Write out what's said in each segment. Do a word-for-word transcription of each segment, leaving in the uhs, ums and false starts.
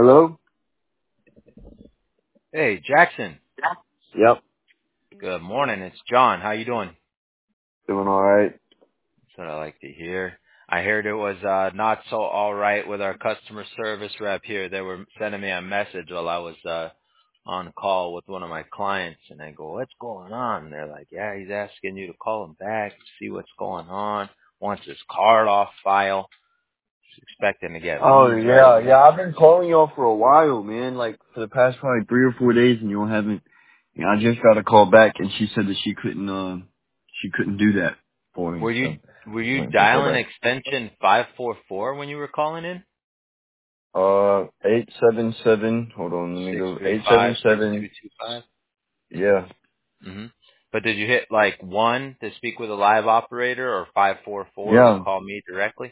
Hello? Hey, Jackson. Yep. Good morning. It's John. How you doing? Doing alright. That's what I like to hear. I heard it was uh not so all right with our customer service rep here. They were sending me a message while I was uh on call with one of my clients, and I go, "What's going on?" And they're like, "Yeah, he's asking you to call him back, see what's going on. Wants his card off file. He's expecting to get Oh leads right yeah, away." yeah, I've been calling y'all for a while, man, like for the past probably three or four days and y'all haven't, you know, I just got a call back and she said that she couldn't, uh, she couldn't do that for me, Were you so. were I'm you waiting for a call dialing back. extension five four four when you were calling in? Uh, eight seven seven, hold on, let me Six go, three eight seven five six two seven, two five. yeah. Mm-hmm. But did you hit like one to speak with a live operator or five four four to Yeah. call me directly?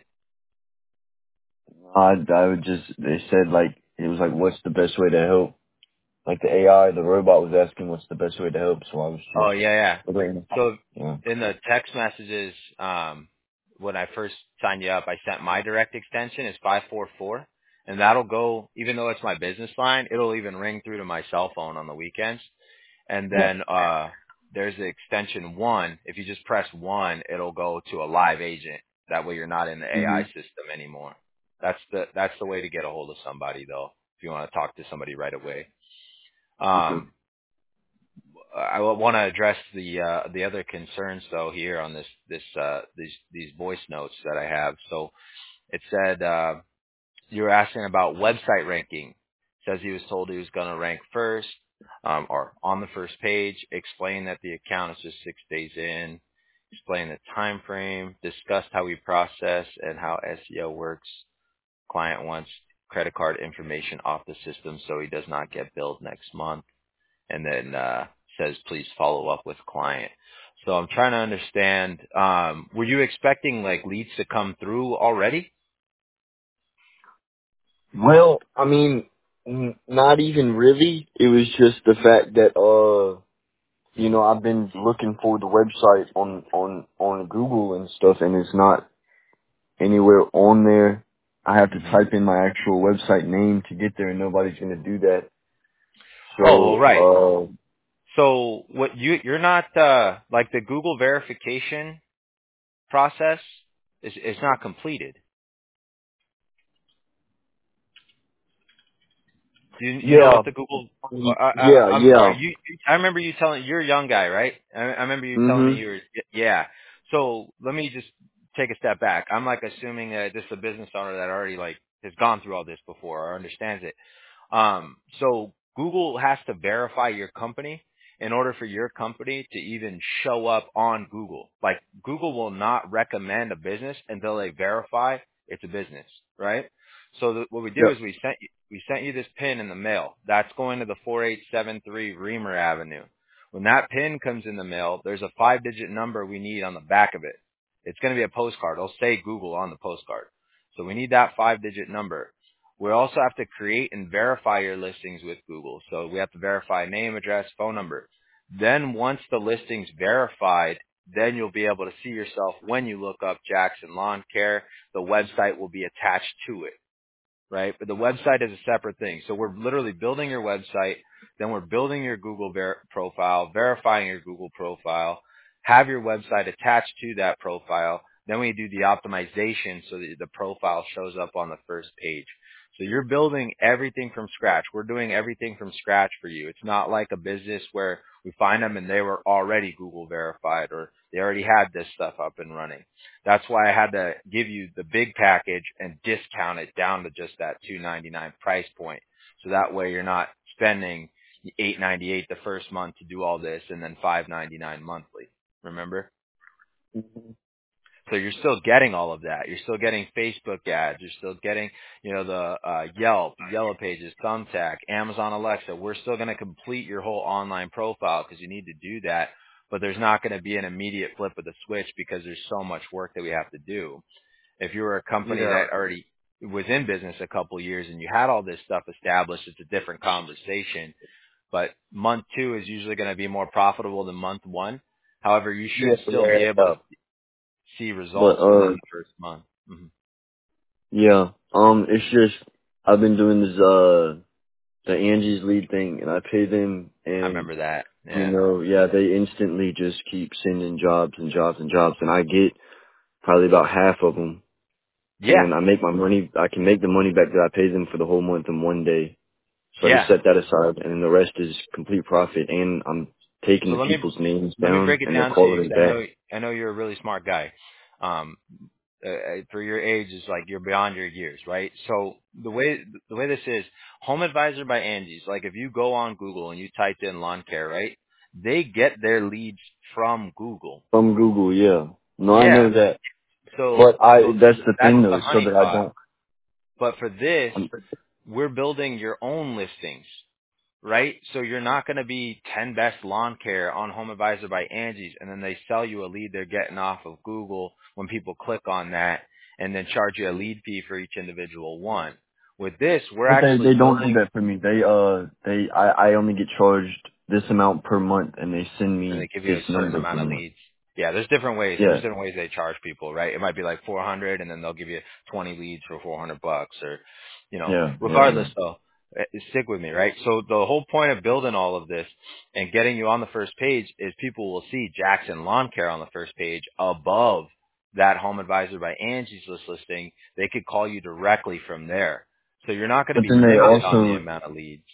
I, I would just, they said like, it was like, what's the best way to help? Like the A I, the robot was asking what's the best way to help, so I was Oh just, yeah, yeah. waiting. So Yeah. in the text messages, um, when I first signed you up, I sent my direct extension is five four four, and that'll go. Even though it's my business line, it'll even ring through to my cell phone on the weekends. And Yeah. then uh, there's the extension one. If you just press one, it'll go to a live agent. That way, you're not in the A I hmm system anymore. That's the that's the way to get a hold of somebody, though. If you want to talk to somebody right away. Okay. Um, I want to address the uh, the other concerns though here on this this uh, these these voice notes that I have. So it said uh, you were asking about website ranking. Says he was told he was going to rank first um, or on the first page. Explain that the account is just six days in. Explain the time frame. Discussed how we process and how S E O works. Client wants credit card information off the system so he does not get billed next month, and then uh, says please follow up with client. So I'm trying to understand. Um, were you expecting like leads to come through already? Well, I mean, n- not even really. It was just the fact that, uh, you know, I've been looking for the website on, on, on Google and stuff, and it's not anywhere on there. I have to hmm type in my actual website name to get there, and nobody's going to do that. Oh, well, So, right. uh, So what you you're not uh, like the Google verification process is is not completed. Do you, you know yeah, what the Google? Uh, uh, yeah, I'm sorry. yeah. You, I remember you telling you're a young guy, right? I, I remember you telling me hmm you were. Yeah. So let me just take a step back. I'm like assuming that this is a business owner that already like has gone through all this before or understands it. Um, so Google has to verify your company in order for your company to even show up on Google. Like Google will not recommend a business until they verify it's a business, right? So the, what we do Yep. is we sent you, we sent you this pin in the mail. That's going to the four eight seven three Reamer Avenue. When that pin comes in the mail, there's a five-digit number we need on the back of it. It's going to be a postcard. It'll say Google on the postcard. So we need that five-digit number. We also have to create and verify your listings with Google. So we have to verify name, address, phone number. Then once the listing's verified, then you'll be able to see yourself when you look up Jackson Lawn Care. The website will be attached to it, right? But the website is a separate thing. So we're literally building your website, then we're building your Google ver- profile, verifying your Google profile, have your website attached to that profile. Then we do the optimization so that the profile shows up on the first page. So you're building everything from scratch. We're doing everything from scratch for you. It's not like a business where we find them and they were already Google verified or they already had this stuff up and running. That's why I had to give you the big package and discount it down to just that two ninety-nine price point. So that way you're not spending eight ninety-eight the first month to do all this and then five ninety-nine monthly. Remember? So you're still getting all of that. You're still getting Facebook ads. You're still getting, you know, the uh, Yelp, Yellow Pages, Thumbtack, Amazon Alexa. We're still going to complete your whole online profile because you need to do that. But there's not going to be an immediate flip of the switch because there's so much work that we have to do. If you were a company Yeah. that already was in business a couple of years and you had all this stuff established, it's a different conversation. But month two is usually going to be more profitable than month one. However, you Yeah, should still be yeah, able to yeah. see But, results within uh, the first month. hmm yeah, um, it's just, I've been doing this uh the Angie's Lead thing, and I pay them, I and remember that. you Yeah. know, yeah, they instantly just keep sending jobs and jobs and jobs, and I get probably about half of them, Yeah. and I make my money. I can make the money back that I pay them for the whole month in one day. So I just Yeah. set that aside, and then the rest is complete profit, and I'm taking So the let me people's names let me down, break it and they're down to you calling because it I back know I know you're a really smart guy. Um, uh, uh, for your age is like you're beyond your years, right? So the way the way this is, Home Advisor by Angie's, like if you go on Google and you type in lawn care, right? They get their leads from Google. from Google. Yeah, no, I Yeah. know that, So but I so that's the that's thing the though, so honey that I pot. don't. But for this, I'm, we're building your own listings, right? So you're not going to be ten best lawn care on Home Advisor by Angie's, and then they sell you a lead they're getting off of Google when people click on that, and then charge you a lead fee for each individual one. With this, we're but they actually they don't do building, that for me. They uh they I I only get charged this amount per month, and they send and they me give you this a certain number per amount of month. leads. Yeah, there's different ways. There's Yeah, different ways they charge people, right? It might be like four hundred, and then they'll give you twenty leads for four hundred bucks, or, you know, yeah, yeah, regardless yeah. though, eh, stick with me, right? So the whole point of building all of this and getting you on the first page is people will see Jackson Lawn Care on the first page above that Home Advisor by Angie's list listing. They could call you directly from there. So you're not going to But be then they limited on the also, amount of leads.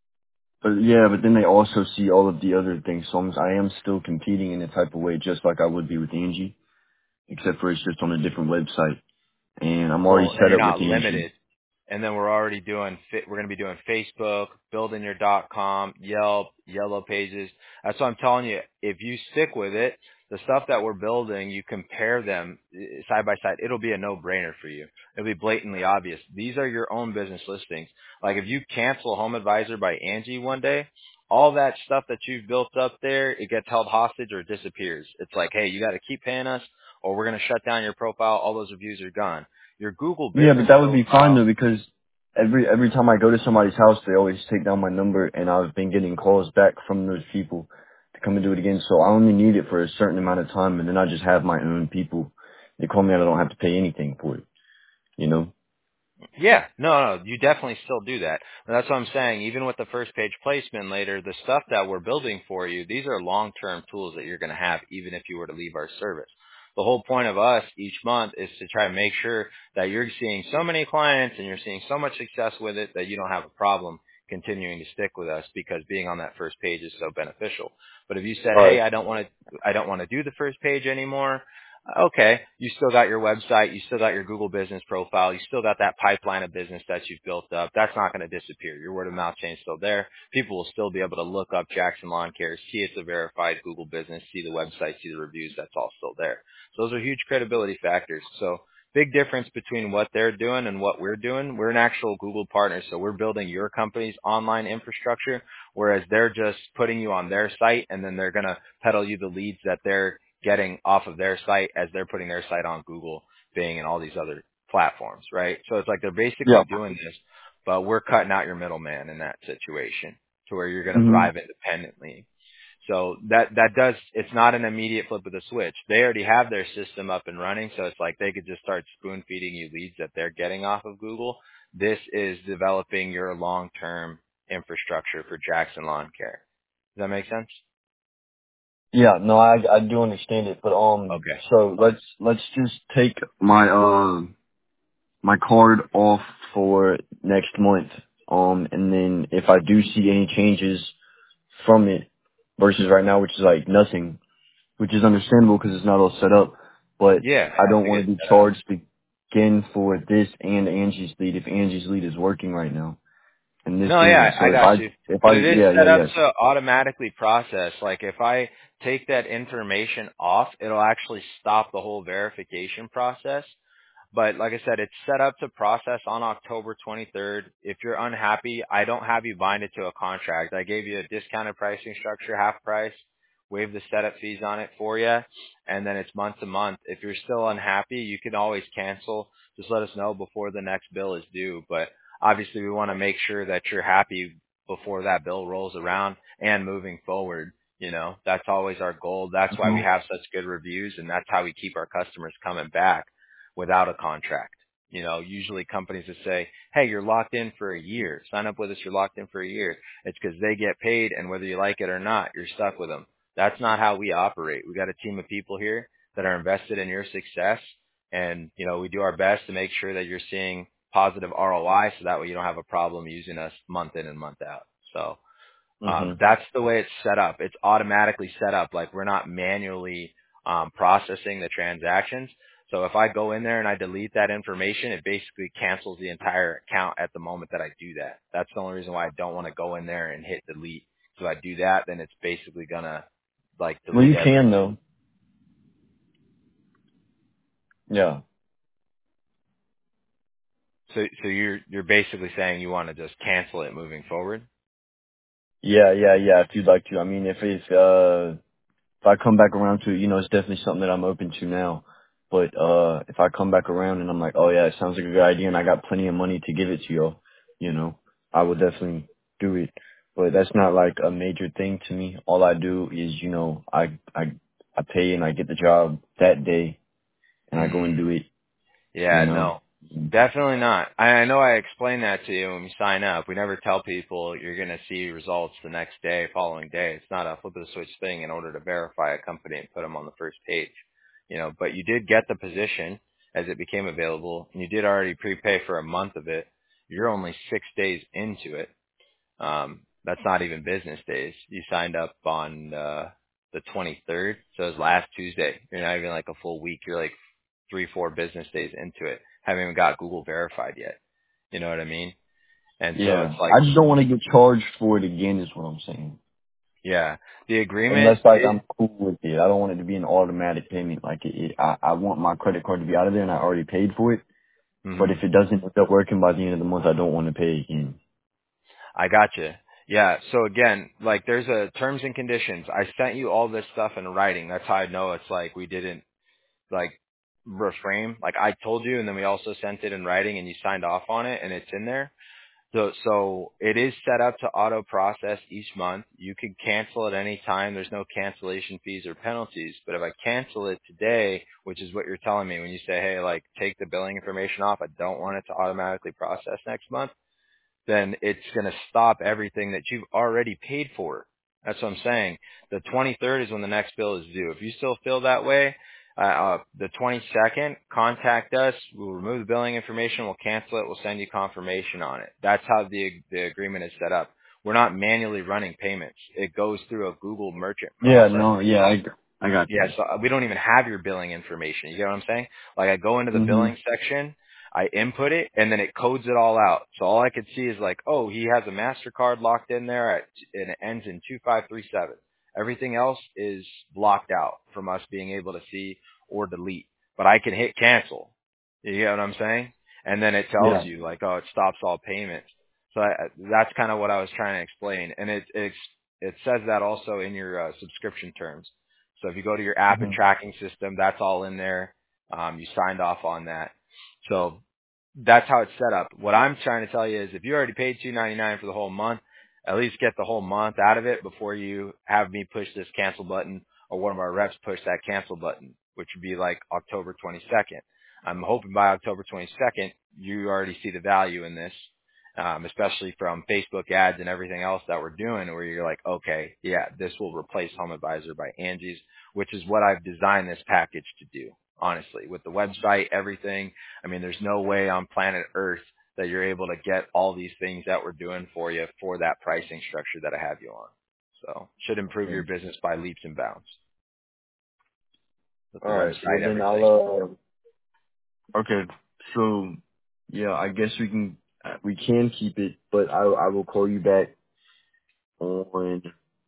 but yeah, but then they also see all of the other things. So I'm, I am still competing in a type of way, just like I would be with Angie, except for it's just on a different website. And I'm already Well, and set you're up with not Angie. limited. And then we're already doing, fit- we're going to be doing Facebook, building your dot com, Yelp, Yellow Pages. That's what I'm telling you. If you stick with it, the stuff that we're building, you compare them eh, side by side. It'll be a no-brainer for you. It'll be blatantly obvious. These are your own business listings. Like if you cancel Home Advisor by Angie one day, all that stuff that you've built up there, it gets held hostage or it disappears. It's like, hey, you got to keep paying us or we're going to shut down your profile. All those reviews are gone. Your Google Yeah, but business that would be fine profile. though, because every every time I go to somebody's house, they always take down my number, and I've been getting calls back from those people to come and do it again. So I only need it for a certain amount of time, and then I just have my own people. They call me, and I don't have to pay anything for it. You know? Yeah, no, no, you definitely still do that. And that's what I'm saying. Even with the first page placement later, the stuff that we're building for you, these are long-term tools that you're going to have even if you were to leave our service. The whole point of us each month is to try to make sure that you're seeing so many clients and you're seeing so much success with it that you don't have a problem continuing to stick with us because being on that first page is so beneficial. But if you said, All "Hey, right. I don't want to I don't want to do the first page anymore," okay, you still got your website, you still got your Google business profile, you still got that pipeline of business that you've built up. That's not going to disappear. Your word of mouth chain is still there. People will still be able to look up Jackson Lawn Care, see it's a verified Google business, see the website, see the reviews. That's all still there. So those are huge credibility factors. So big difference between what they're doing and what we're doing. We're an actual Google partner, so we're building your company's online infrastructure, whereas they're just putting you on their site and then they're going to peddle you the leads that they're getting off of their site as they're putting their site on Google, Bing, and all these other platforms, right? So it's like they're Yeah. basically doing this, but we're cutting out your middleman in that situation to where you're going to Mhm. thrive independently. So that that does it's not an immediate flip of the switch. They already have their system up and running, so it's like they could just start spoon feeding you leads that they're getting off of Google. This is developing your long term infrastructure for Jackson Lawn Care. Does that make sense? Yeah. No, I I do understand it, but um, Okay. so let's let's just take my uh my card off for next month. Um, and then if I do see any changes from it versus right now, which is like nothing, which is understandable because it's not all set up. But Yeah, it I has don't to want get to be set up. charged again for this and Angie's lead if Angie's lead is working right now and this No, isn't. yeah, So I if got I, you. if I, But it is yeah, yeah, set up yes. to automatically process. Like if I take that information off, it'll actually stop the whole verification process. But like I said, it's set up to process on October twenty-third. If you're unhappy, I don't have you bind it to a contract. I gave you a discounted pricing structure, half price, waive the setup fees on it for you, and then it's month to month. If you're still unhappy, you can always cancel. Just let us know before the next bill is due. But obviously, we want to make sure that you're happy before that bill rolls around and moving forward. You know, that's always our goal. That's why we Mhm. have such good reviews, and that's how we keep our customers coming back without a contract. You know, usually companies that say, hey, you're locked in for a year. Sign up with us, you're locked in for a year. It's because they get paid, and whether you like it or not, you're stuck with them. That's not how we operate. We got a team of people here that are invested in your success, and, you know, we do our best to make sure that you're seeing positive R O I so that way you don't have a problem using us month in and month out. So um, Mhm. that's the way it's set up. It's automatically set up. Like we're not manually um, processing the transactions. So if I go in there and I delete that information, it basically cancels the entire account at the moment that I do that. That's the only reason why I don't want to go in there and hit delete. So if I do that, then it's basically gonna like Well, delete you every. can though. Yeah. So so you're you're basically saying you want to just cancel it moving forward. Yeah, yeah, yeah. If you'd like to, I mean, if it's uh, if I come back around to it, you know, it's definitely something that I'm open to now. But uh, if I come back around and I'm like, oh yeah, it sounds like a good idea, and I got plenty of money to give it to you, you know, I would definitely do it. But that's not like a major thing to me. All I do is, you know, I I I pay and I get the job that day, and I go and Mm. do it. You Yeah, know. no, definitely not. I, I know I explained that to you when you sign up. We never tell people you're going to see results the next day, following day. It's not a flip of the switch thing in order to verify a company and put them on the first page. You know, but you did get the position as it became available, and you did already prepay for a month of it. You're only six days into it. Um, that's not even business days. You signed up on uh, the twenty-third, so it was last Tuesday. You're not even like a full week. You're like three, four business days into it. Haven't even got Google verified yet. You know what I mean? And so it's Yeah, like, I just don't want to get charged for it again. Is what I'm saying. yeah, the agreement Unless like is, I'm cool with it. I don't want it to be an automatic payment. Like it, it I, I want my credit card to be out of there and I already paid for it. But hmm if it doesn't end up working by the end of the month, I don't want to pay again. I gotcha. Yeah. So again, like there's a terms and conditions. I sent you all this stuff in writing. That's how I know it's like we didn't like reframe. Like I told you, and then we also sent it in writing, and you signed off on it, and it's in there. So, so it is set up to auto process each month. You can cancel at any time. There's no cancellation fees or penalties. But if I cancel it today, which is what you're telling me when you say, hey, like take the billing information off, I don't want it to automatically process next month, then it's going to stop everything that you've already paid for. That's what I'm saying. The twenty-third is when the next bill is due. If you still feel that way, uh, uh, the twenty-second, contact us. We'll remove the billing information. We'll cancel it. We'll send you confirmation on it. That's how the the agreement is set up. We're not manually running payments. It goes through a Google merchant Yeah, process. no, yeah, I, I got Yeah, you. so we don't even have your billing information. You get what I'm saying? Like I go into the Mhm. billing section, I input it, and then it codes it all out. So all I could see is like, oh, he has a MasterCard locked in there, at, and it ends in two five three seven. Everything else is blocked out from us being able to see or delete. But I can hit cancel. You get what I'm saying? And then it tells Yeah. you like, oh, it stops all payments. So I, that's kind of what I was trying to explain. And it, it, it says that also in your uh, subscription terms. So if you go to your app and Mhm. tracking system, that's all in there. Um, you signed off on that. So that's how it's set up. What I'm trying to tell you is if you already paid two ninety-nine for the whole month, at least get the whole month out of it before you have me push this cancel button or one of our reps push that cancel button, which would be like October twenty-second. I'm hoping by October twenty-second, you already see the value in this, um, especially from Facebook ads and everything else that we're doing where you're like, okay, yeah, this will replace Home Advisor by Angie's, which is what I've designed this package to do, honestly, with the website, everything. I mean, there's no way on planet Earth that you're able to get all these things that we're doing for you for that pricing structure that I have you on. So should improve your Okay. business by leaps and bounds with the All right. Well, website, then everything. I'll. Uh, okay. So, yeah, I guess we can uh, we can keep it, but I I will call you back on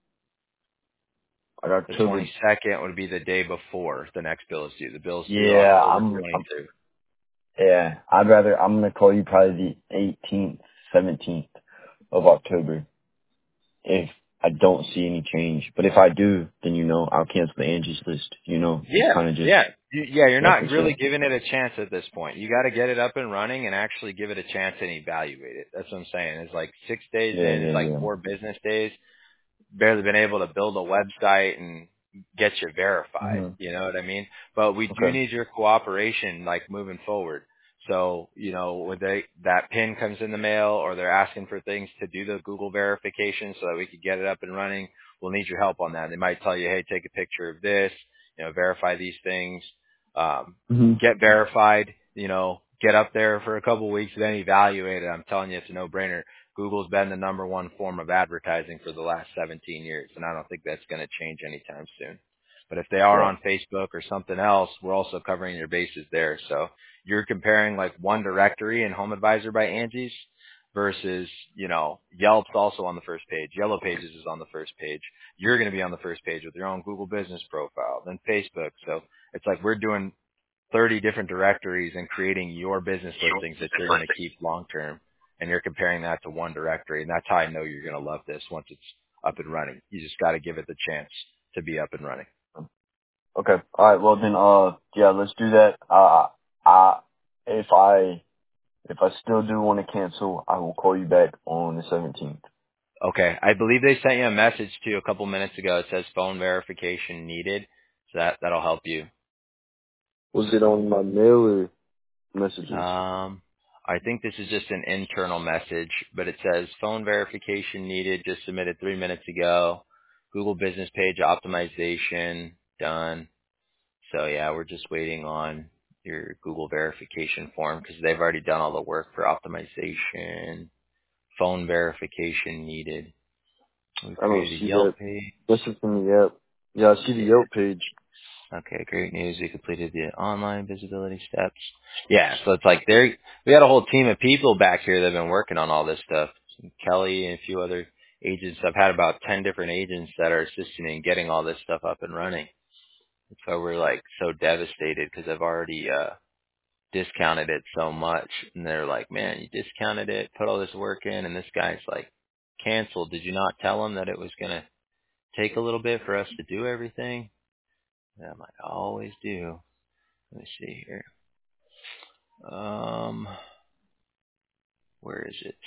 like The October. twenty-second would be the day before the next bill is due. The bill's due Yeah, October I'm. I'm twenty-third. yeah, I'd rather. I'm gonna call you probably the eighteenth, seventeenth of October. If I don't see any change. But if I do, then you know I'll cancel the Angie's list. You know, just Yeah, kind of just yeah, you, yeah. You're like not I really said. giving it a chance at this point. You got to get it up and running and actually give it a chance and evaluate it. That's what I'm saying. It's like six days Yeah, in. It's yeah, like yeah. four business days. Barely been able to build a website and get you verified. Mhm. You know what I mean? But we do Okay. need your cooperation, like moving forward. So, you know, when they, that pin comes in the mail or they're asking for things to do the Google verification so that we could get it up and running, we'll need your help on that. They might tell you, hey, take a picture of this, you know, verify these things, um, hmm get verified, you know, get up there for a couple of weeks, then evaluate it. I'm telling you, it's a no-brainer. Google's been the number one form of advertising for the last seventeen years, and I don't think that's going to change anytime soon. But if they are Yeah. on Facebook or something else, we're also covering your bases there. So you're comparing like one directory and Home Advisor by Angie's versus, you know, Yelp's also on the first page. Yellow Pages is on the first page. You're going to be on the first page with your own Google business profile, then Facebook. So it's like we're doing thirty different directories and creating your business listings that you're going to keep long term. And you're comparing that to one directory. And that's how I know you're going to love this once it's up and running. You just got to give it the chance to be up and running. Okay. All right. Well then, uh, yeah, let's do that. Uh, I, if I, if I still do want to cancel, I will call you back on the seventeenth. Okay. I believe they sent you a message too a couple minutes ago. It says phone verification needed. So that, that'll help you. Was it on my mail or messages? Um, I think this is just an internal message, but it says phone verification needed, just submitted three minutes ago. Google business page optimization done. So yeah, we're just waiting on your Google verification form because they've already done all the work for optimization. Phone verification needed. We've I don't created a see Yelp that. page. This is in the app. Yeah, I see the Yeah. Yelp page. Okay, great news. We completed the online visibility steps. Yeah, so it's like there we got a whole team of people back here that have been working on all this stuff. Kelly and a few other agents. I've had about ten different agents that are assisting in getting all this stuff up and running. That's why we're like so devastated because I've already uh discounted it so much, and they're like, man, you discounted it, put all this work in, and this guy's like, canceled. Did you not tell him that it was gonna take a little bit for us to do everything? And I'm like, I always do. Let me see here. Um, where is it?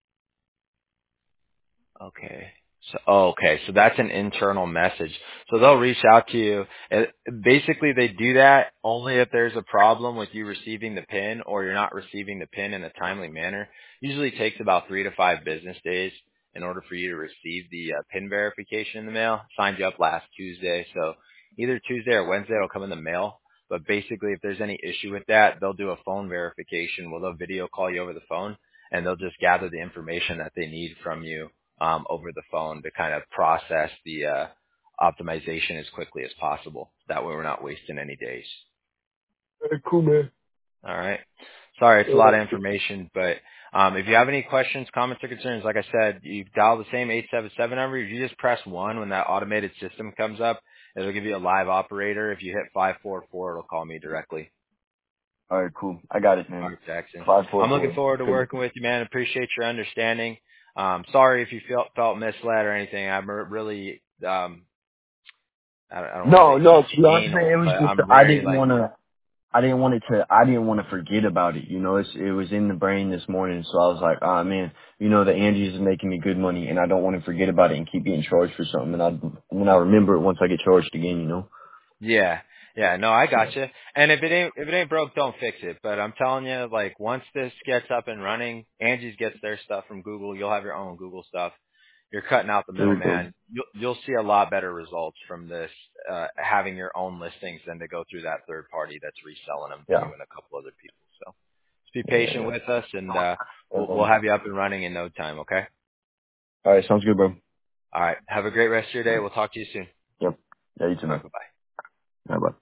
Okay. So, oh, okay. So that's an internal message. So they'll reach out to you. And basically, they do that only if there's a problem with you receiving the PIN or you're not receiving the PIN in a timely manner. Usually takes about three to five business days in order for you to receive the uh, PIN verification in the mail. Signed you up last Tuesday. So either Tuesday or Wednesday it'll come in the mail. But basically, if there's any issue with that, they'll do a phone verification. Well, they'll video call you over the phone and they'll just gather the information that they need from you um, over the phone to kind of process the uh, optimization as quickly as possible. That way we're not wasting any days. Very cool, man. All right. Sorry, it's a lot of Yeah. information, but um, if you have any questions, comments, or concerns, like I said, you dial the same eight seven seven number. If you just press one when that automated system comes up, it'll give you a live operator. If you hit five four four, it'll call me directly. All right, cool. I got it, All man. right, Jackson. Five four I'm looking four. forward to Good. working with you, man. Appreciate your understanding. Um, sorry if you felt felt misled or anything. I'm re- really um, I don't, I don't want to No, say no. To be honest, man, it anal, was but just I'm I very didn't like, want to. I didn't want it to. I didn't want to forget about it. You know, it's, it was in the brain this morning, so I was like, ah, man. You know, the Angie's is making me good money, and I don't want to forget about it and keep getting charged for something. And I when I remember it once I get charged again, you know. yeah, yeah, no, I So gotcha. And if it ain't if it ain't broke, don't fix it. But I'm telling you, like once this gets up and running, Angie's gets their stuff from Google. You'll have your own Google stuff. You're cutting out the there we go. middleman. You'll you'll see a lot better results from this uh, having your own listings than to go through that third party that's reselling them to Yeah. you and a couple other people. So just be Yeah. patient Yeah. with us, and uh, we'll we'll Um, have you up and running in no time. Okay. all right. Sounds good, bro. All right. Have a great rest of your day. We'll talk to you soon. Yep. Yeah. You too, All right. man. Bye bye. Bye bye.